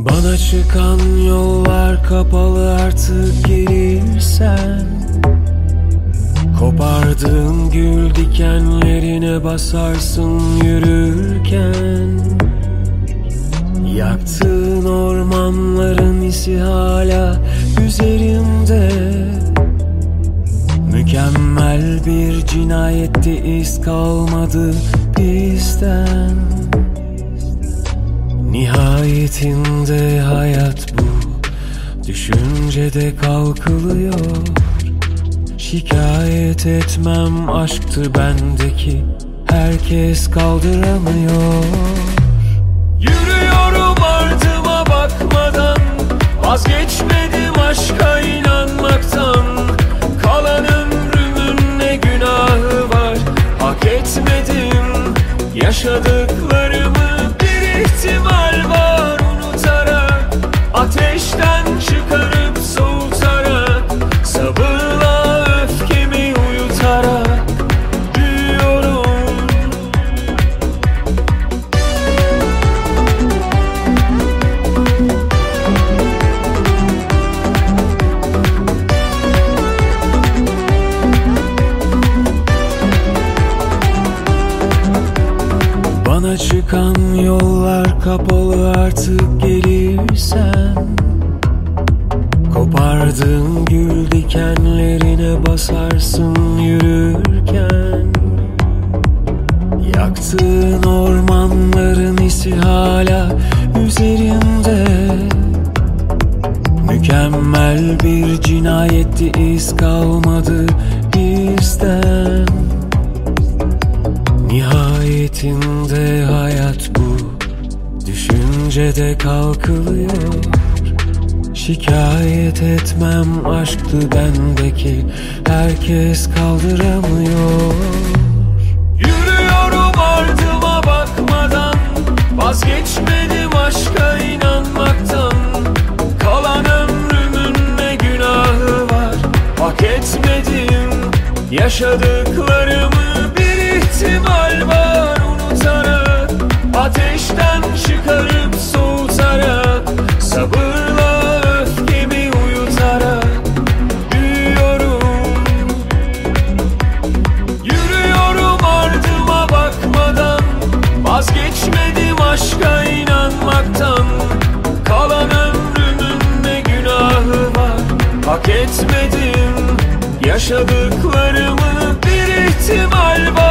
Bana çıkan yollar kapalı, artık gelirsen kopardığım gül dikenlerine basarsın yürürken. Yaktığın ormanların isi hala üzerimde. Mükemmel bir cinayette iz kalmadı bizden. Nihayetinde hayat bu, düşüncede kalkılıyor. Şikayet etmem aşktı bendeki, herkes kaldıramıyor. Yürüyorum ardıma bakmadan, vazgeçmedim aşka inanmaktan. Kalan ömrümün ne günahı var, hak etmedim yaşadıklarımı. İhtimal var unutarak, ateşten çıkarıp soğutarak, sabırla öfkemi uyutarak büyüyorum. Bana çıkan yollar kapalı, artık gelirsen kopardığın gül dikenlerine basarsın yürürken. Yaktığın ormanların isi hala üzerimde. Mükemmel bir cinayetti, iz kalmadı bizden. Nihayetinde hayat bu, düşüncede kalkılıyor. Şikayet etmem aşktı bendeki, herkes kaldıramıyor. Yürüyorum ardıma bakmadan, vazgeçmedim aşka inanmaktan. Kalan ömrümün ne günahı var, hak etmedim yaşadıklarımı. İhtimal var unutarak, ateşten çıkarıp soğutarak, sabırla öfkemi uyutarak büyüyorum. Yürüyorum ardıma bakmadan, vazgeçmedim aşka inanmaktan. Kalan ömrümün ne günahı var, hak etmedim yaşadıklarımı. Bir ihtimal var